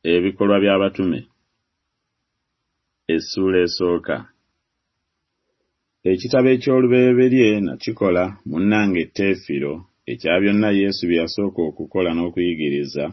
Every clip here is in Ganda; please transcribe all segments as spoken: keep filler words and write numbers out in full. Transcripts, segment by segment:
Ebikolwa by'abatume essuula esooka. Ekitabo eky'olubereberye nakikola munnange Teefiro ekya byonna Yesu bye yasooka okukola n'okuyigiriza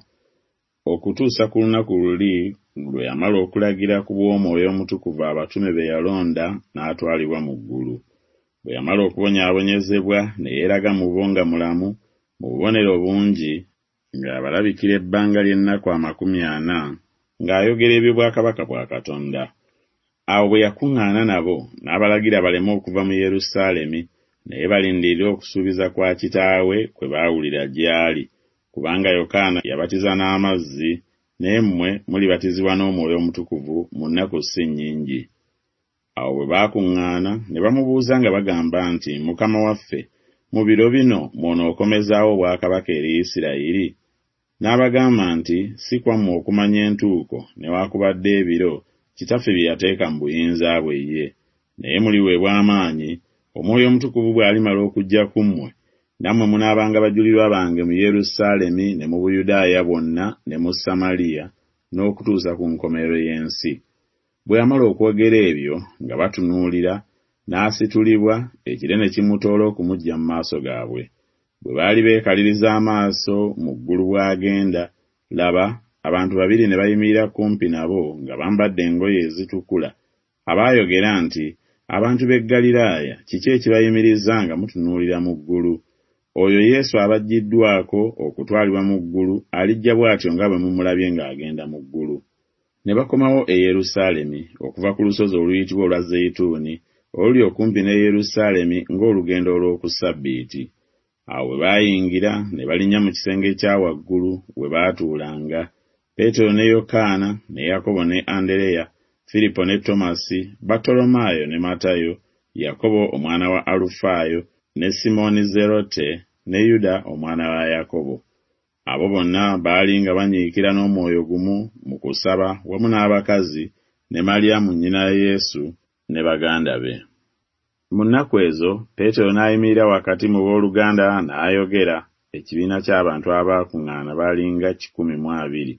okutuusa ku lunaku luli lwe yamala okulagira ku bw'Omwoyo Omutukuvu abatume be yalonda n'atwalibwa mu ggulu. Bwe yamala okubonyaabonyezebwa ne yeeraga mu bo nga mulamu mu bubonero bungi ng'abalabikira ebbanga ly'ennaku amakumi ana ng'ayogera eby'obwakabaka bwa Katonda. Awo bwe yakuŋŋaana nabo n'abalagira baleme okuva mu Yerusaalemi naye balindirire okusuubiza kwa kitaawe kwe baawulira gy'ali, kubanga Yokaana yabatiza n'amazzi naye mmwe mulibatizibwa n'Omwoyo Omutukuvu mu nnaku si nnyingi. Awo bwe baakuŋŋaana ne bamubuuza nga bagamba nti, Mukama waffe, mu biro bino mw'onookomezaawo obwakabaka eri Isirayiri? N'abagamba nti, si kwammwe okumanya entuuko newaakubadde ebiro Kitaffe bye yateeka mu buyinza bwe ye, naye muliweebwa amaanyi Omwoyo Omutukuvu bw'alimala okujja ku mmwe, nammwe munaabanga bajulirwa bange mu Yerusaalemi ne mu Buyudaaya bwonna ne mu Samaliya n'okutuusa ku nkomerero y'ensi. Bwe yamala okwogera ebyo nga batunuulira, n'asitulibwa, ekire ne kimutoola okumujja mu maaso gaabwe. Bwe baali beekaliriza amaaso mu ggulu bw'agenda, laba, abantu babiri ne bayimirira kumpi nabo nga bambadde engoye ezitukula, abaayogera nti, abantu b'e Ggaliraaya, kiki ekibayimiriza nga mutunuulira mu ggulu? Oyo Yesu abaggiddwako okutwalibwa mu ggulu alijja bw'atyo nga bwe mumulabye ng'agenda mu ggulu. Ne bakomawo e Yerusaalemi okuva ku lusozi oluyitibwa olwa Zeyituuni oluli okumpi ne Yerusaalemi ng'olugendo olw'oku Ssabbiiti. Awo bwe baayingira ne balinnya mu kisenge kya waggulu we baatuulanga, Peetero ne Yokaana ne Yakobo ne Andereya, Firipo ne Tomasi, Bartolomaayo ne Matayo, Yakobo omwana wa Alufaayo, ne Simooni Zerote, ne Yuda omwana wa Yakobo. Abo bonna baali nga banyiikira n'omwoyo gumu mu kusaba wamu n'abakazi ne Maliyamu nnyina ya Yesu ne baganda be. Mu nnaku ezo Peetero n'ayimirira wakati mu booluganda n'ayogera, ekibiina ky'abantu abaakuŋŋaana baalinga kikumi mu abiri,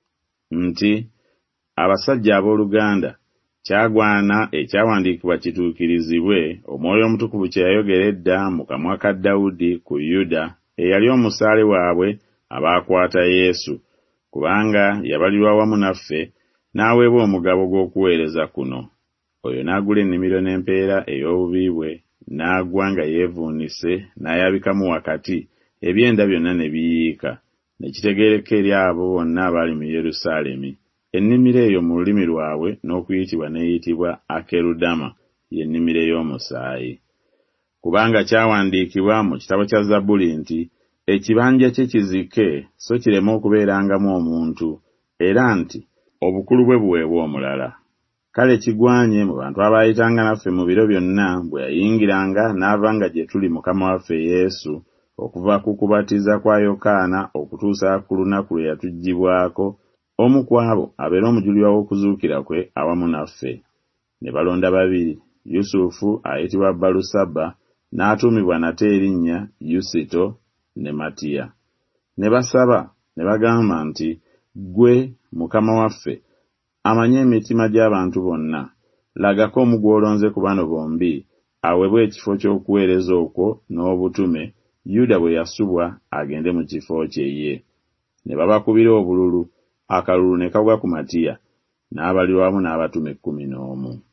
nti, abasajja abooluganda, kyagwana ekyawandiikibwa kituukirizibwe, Omwoyo Omutukuvu kye yayogera edda mu kamwa ka Dawudi ku Yuda eyali omusaale waabwe abaakwata Yesu, kubanga yabalirwa wamu naffe n'aweebwa omugabo gw'okuweereza kuno. Oyo n'agula ennimiro n'empeera ey'obubi bwe, n'agwa nga yeevuunise, n'ayabikamu wakati, ebyenda byonna ne biyiika. Ne kitegeereka eri abo bonna abaali mu Yerusaalemi. Ennimiro eyo mu lulimi lwabwe n'okuyitibwa n'eyitibwa Akerudama, y'ennimiro ey'omusaayi. Kubanga kyawandiikibwa mu kitabo kya Zabbuli nti, ekibanja kye kizike so kireme okubeerangamu omuntu, era nti obukulu bwe buweebwa omulala. Kale kigwanye mu bantu abaayitanga naffe mu biro byonna bwe yayingiranga n'ava nga gye tuli Mukama waffe Yesu, okuva ku kubatiza kwa Yokaana okutuusa ku lunaku lwe yatuggyibwako, omu ku abo abeera omujulirwa w'okuzuukira kwe awamu naffe. Ne balonda babiri, Yusufu ayitibwa Balusaba n'atuumibwa nate erinnya Yusito ne Matiya. Ne basaba ne bagamba nti, ggwe Mukama waffe amanyi emitima gy'abantu bonna, lagako omu gw'olonze ku bano bombi aweebwe ekifo ky'okuweereza okwo n'obutume, Yuda bwe yasubwa agende mu kifo kye ye. Ne babakubira obululu, akalulu ne kagwa ku Matiya, n'abalirwa wamu n'abatume ekkumi n'omu.